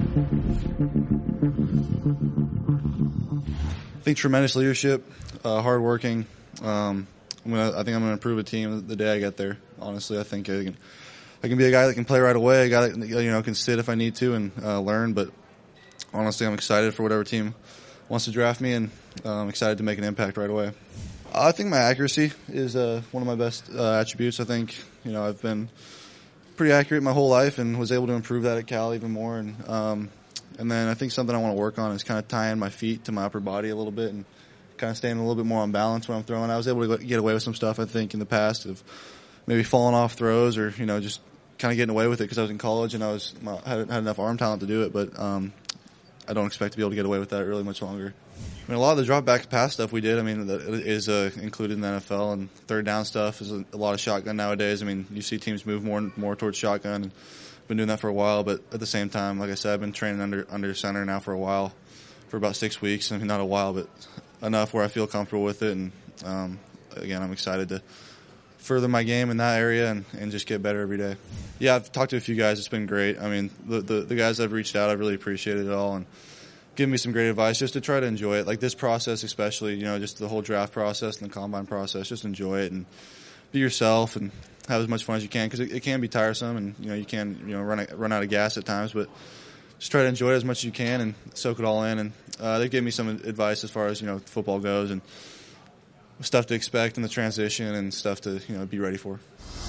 I think tremendous leadership, hardworking. I think I'm gonna improve a team the day I get there. Honestly, I think I can be a guy that can play right away, a guy that can sit if I need to and learn. But honestly, I'm excited for whatever team wants to draft me, and I'm excited to make an impact right away. I think my accuracy is one of my best attributes. I think I've been pretty accurate my whole life and was able to improve that at Cal even more. And then I think something I want to work on is kind of tying my feet to my upper body a little bit and kind of staying a little bit more on balance when I'm throwing. I was able to get away with some stuff, I think, in the past of maybe falling off throws or, just kind of getting away with it because I was in college and I had enough arm talent to do it. But I don't expect to be able to get away with that really much longer. A lot of the drop back pass stuff we did, that is included in the NFL, and third down stuff is a lot of shotgun nowadays. You see teams move more towards shotgun, and been doing that for a while. But at the same time, like I said, I've been training under center now for a while, for about 6 weeks. Not a while, but enough where I feel comfortable with it. And again, I'm excited to further my game in that area and just get better every day. Yeah, I've talked to a few guys. It's been great. The guys I've reached out, I've really appreciated it all and given me some great advice just to try to enjoy it. Like this process especially, just the whole draft process and the combine process, just enjoy it and be yourself and have as much fun as you can because it can be tiresome and, you can, run out of gas at times, but just try to enjoy it as much as you can and soak it all in. And they gave me some advice as far as, football goes and stuff to expect in the transition and stuff to, be ready for.